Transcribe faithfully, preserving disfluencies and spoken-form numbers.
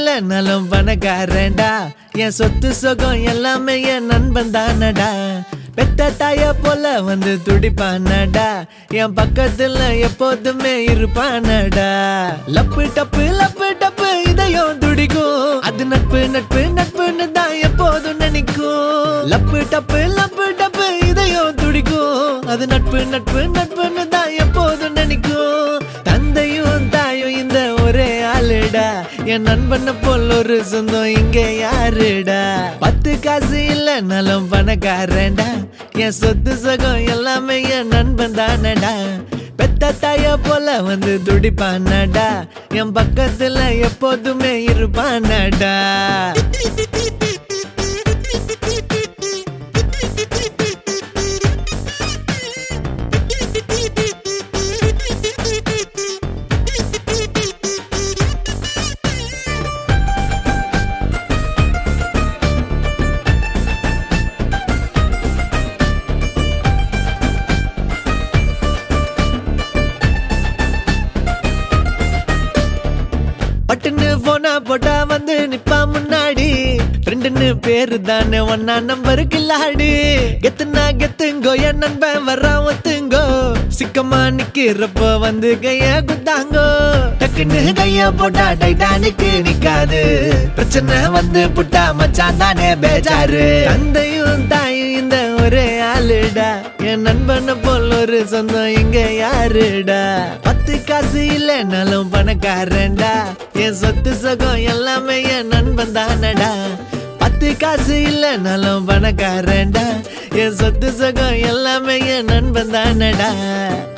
இல்லைனாலும் பணக்காரன்டா என் சொத்து சுகம் எல்லாமே என் நண்பன் தானடா பெத்த தாய போல வந்து துடிப்பானடா என் பக்கத்துல எப்போதுமே இருப்பானடா லப்பு டப்பு லப்பு டப்பு இதயம் துடிக்கும் அது நட்பு நட்பு நட்புன்னு தான் எப்போதும் நினைக்கும் லப்பு டப்பு லப்பு டப்பு இதயம் துடிக்கும் அது நட்பு நட்பு நட்புன்னு தான் எப்போதும் நினைக்கும் தந்தையும் தாயும் இந்த ஒரே ஆளுடா என் நண்பனை போல் ஒரு சொந்தம் இங்க யாருடா பத்து காசு இல்லைனாலும் பணக்காரன்டா என் சொத்து சுகம் எல்லாமே என் நண்பன் தானடா பெத்த தாய போல வந்து துடிப்பானடா என் பக்கத்துல எப்போதுமே இருப்பானடா பட்டுன்னு போனா போட்டா வந்து நிப்பா முன்னாடி ஃப்ரெண்டுன்னு பேரு தானே ஒன்னா நம்பரு கில்லாடி கெத்துனா கெத்துங்கோ என் நண்பன் வர்றான் ஒத்துங்கோ சிக்கமா நிக்கிறப்ப வந்து கைய குத்தாங்கோ டக்குன்னு கைய போட்டா டைட்டானிக்கு நிக்காது பிரச்சனை வந்து புட்டா மச்சான் தானே பேஜாரு தந்தையும் தாயும் இந்த ஒரே ஆளுடா என் நண்பனை போல் ஒரு சொந்தம் இங்க யாருடா பத்து காசு இல்லைனாலும் பணக்காரன்டா என் சொத்து சுகம் எல்லாமே என் நண்பன் தானடா பத்து காசு இல்லைனாலும் பணக்காரன்டா என் சொத்து சுகம் எல்லாமே என் நண்பன் தானடா